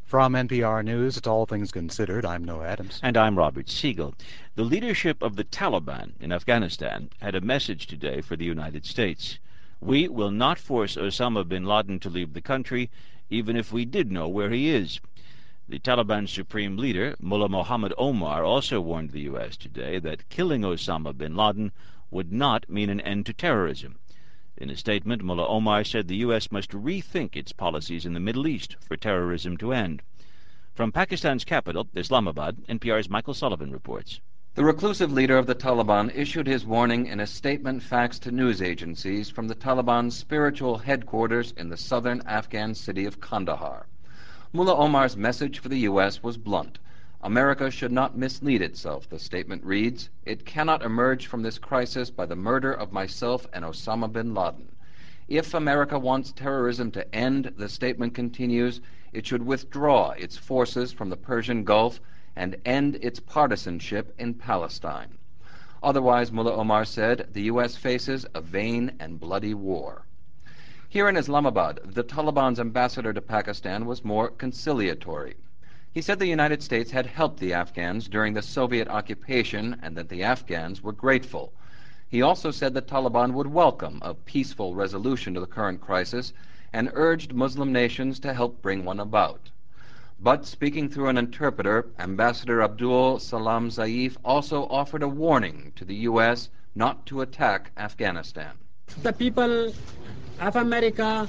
From NPR News, it's All Things Considered. I'm Noah Adams. And I'm Robert Siegel. The leadership of the Taliban in Afghanistan had a message today for the United States. We will not force Osama bin Laden to leave the country, even if we did know where he is. The Taliban supreme leader, Mullah Mohammed Omar, also warned the U.S. today that killing Osama bin Laden would not mean an end to terrorism. In a statement, Mullah Omar said the U.S. must rethink its policies in the Middle East for terrorism to end. From Pakistan's capital, Islamabad, NPR's Michael Sullivan reports. The reclusive leader of the Taliban issued his warning in a statement faxed to news agencies from the Taliban's spiritual headquarters in the southern Afghan city of Kandahar. Mullah Omar's message for the U.S. was blunt. America should not mislead itself, the statement reads. It cannot emerge from this crisis by the murder of myself and Osama bin Laden. If America wants terrorism to end, the statement continues, it should withdraw its forces from the Persian Gulf and end its partisanship in Palestine. Otherwise, Mullah Omar said, the U.S. faces a vain and bloody war. Here in Islamabad, the Taliban's ambassador to Pakistan was more conciliatory. He said the United States had helped the Afghans during the Soviet occupation and that the Afghans were grateful. He also said the Taliban would welcome a peaceful resolution to the current crisis and urged Muslim nations to help bring one about. But speaking through an interpreter, Ambassador Abdul Salam Zaif also offered a warning to the U.S. not to attack Afghanistan. The people of America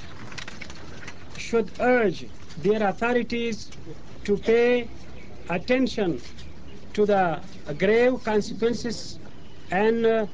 should urge their authorities to pay attention to the grave consequences and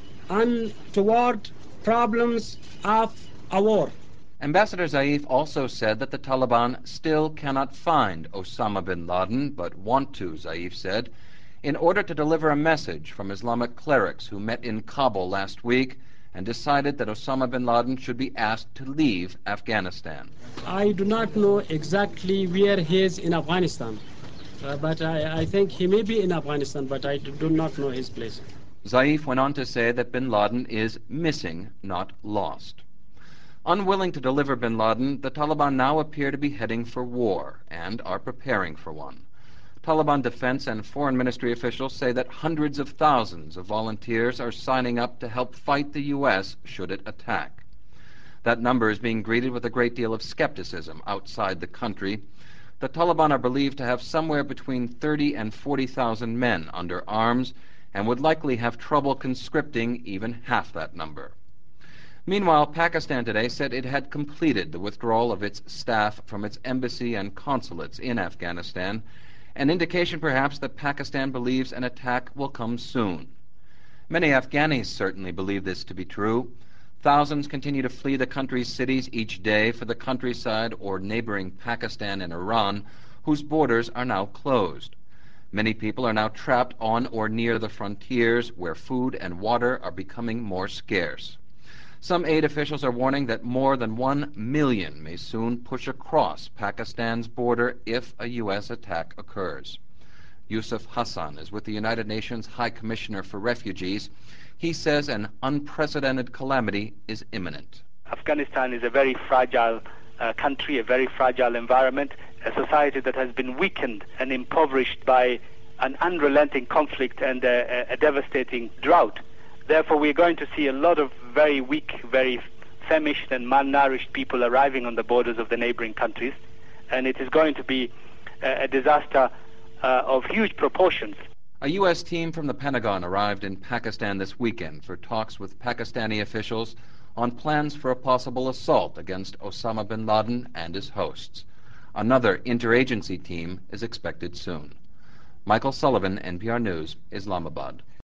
untoward problems of a war. Ambassador Zaif also said that the Taliban still cannot find Osama bin Laden, but want to, Zaif said, in order to deliver a message from Islamic clerics who met in Kabul last week and decided that Osama bin Laden should be asked to leave Afghanistan. I do not know exactly where he is in Afghanistan, but I think he may be in Afghanistan, but I do not know his place. Zaif went on to say that bin Laden is missing, not lost. Unwilling to deliver bin Laden, the Taliban now appear to be heading for war and are preparing for one. Taliban defense and foreign ministry officials say that hundreds of thousands of volunteers are signing up to help fight the U.S. should it attack. That number is being greeted with a great deal of skepticism outside the country. The Taliban are believed to have somewhere between 30 and 40,000 men under arms and would likely have trouble conscripting even half that number. Meanwhile, Pakistan today said it had completed the withdrawal of its staff from its embassy and consulates in Afghanistan, an indication perhaps that Pakistan believes an attack will come soon. Many Afghanis certainly believe this to be true. Thousands continue to flee the country's cities each day for the countryside or neighboring Pakistan and Iran, whose borders are now closed. Many people are now trapped on or near the frontiers, where food and water are becoming more scarce. Some aid officials are warning that more than 1 million may soon push across Pakistan's border if a U.S. attack occurs. Yusuf Hassan is with the United Nations High Commissioner for Refugees. He says an unprecedented calamity is imminent. Afghanistan is a very fragile country, a very fragile environment, a society that has been weakened and impoverished by an unrelenting conflict and a devastating drought. Therefore, we're going to see a lot of very weak, very famished and malnourished people arriving on the borders of the neighboring countries, and it is going to be a disaster of huge proportions. A U.S. team from the Pentagon arrived in Pakistan this weekend for talks with Pakistani officials on plans for a possible assault against Osama bin Laden and his hosts. Another interagency team is expected soon. Michael Sullivan, NPR News, Islamabad.